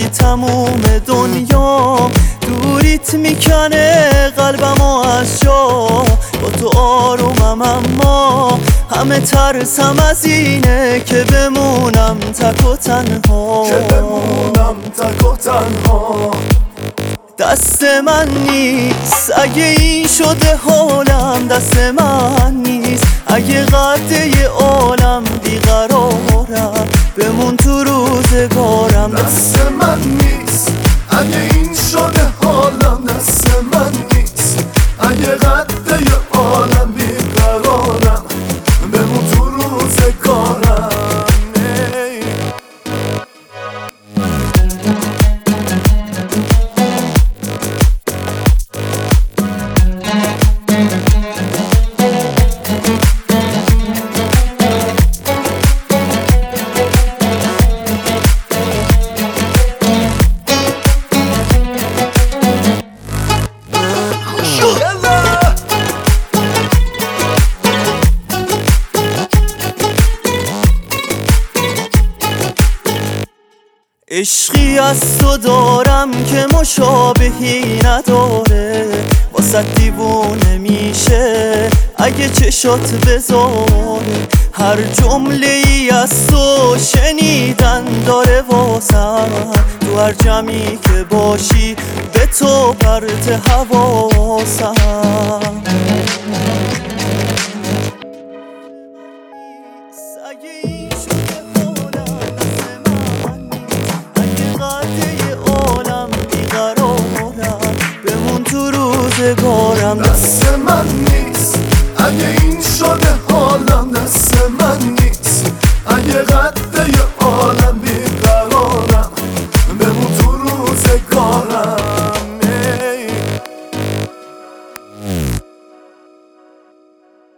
اگه تموم دنیا دوریت میکنه قلبمو از جا، با تو آرومم اما همه ترسم از اینه که بمونم تک و تنها، دست من نیست اگه این شده حالم، دست من نیست اگه قده ی عالم بیقرارم، بمون تو روزگارم. دست من نیست اگه این شده حالم، دست من نیست اگه قده ی عالم بیقرارم، بمون تو روزگارم. عشقی از تو دارم که مشابهی نداره، واسه دیوونه میشه اگه چشات بذاره، هر جمله ای از تو شنیدن داره واسم، تو هر جمعی که باشی به تو پرت حواسم. دست من نیست اگه این شده حالم، دست